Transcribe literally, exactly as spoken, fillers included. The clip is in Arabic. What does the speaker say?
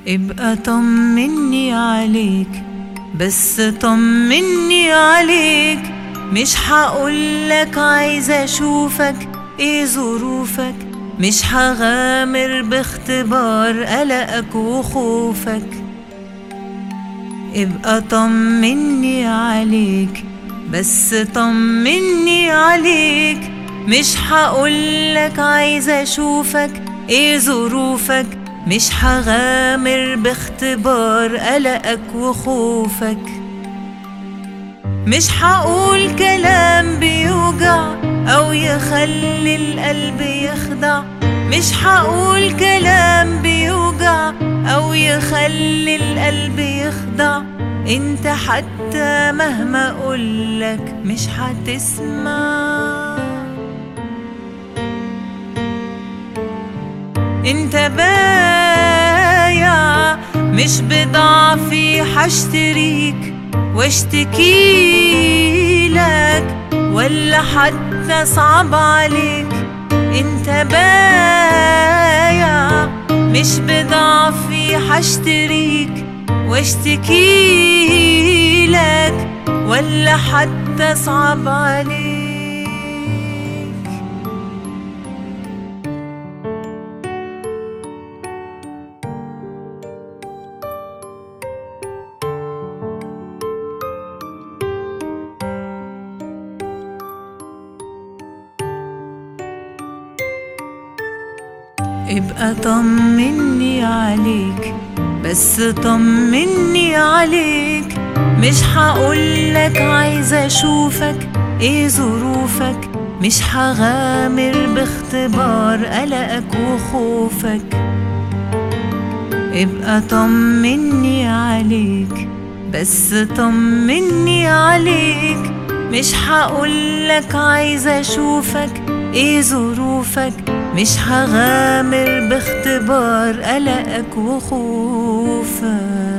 ابقى طمني عليك، بس طمني عليك. مش هقولك عايزة اشوفك ايه ظروفك، مش هغامر باختبار قلقك وخوفك. ابقى طمني عليك، بس طمني عليك. مش هقولك عايزة اشوفك ايه ظروفك، مش هغامر باختبار قلقك وخوفك. مش هقول كلام بيوجع أو يخلي القلب يخدع، مش هقول كلام بيوجع أو يخلي القلب يخدع. انت حتى مهما أقولك مش هتسمع. انت بايع مش بضعفي، هشتريك واشتكيلك ولا حتى صعب عليك. انت بايع مش بضعفي، هشتريك واشتكيلك ولا حتى صعب عليك. ابقى طمني عليك، بس طمني عليك. مش هقولك عايزة اشوفك ايه ظروفك، مش هغامر باختبار قلقك وخوفك. ابقى طمني عليك، بس طمني عليك. مش هقولك عايزة اشوفك ايه ظروفك، مش هغامر باختبار قلقك وخوفك.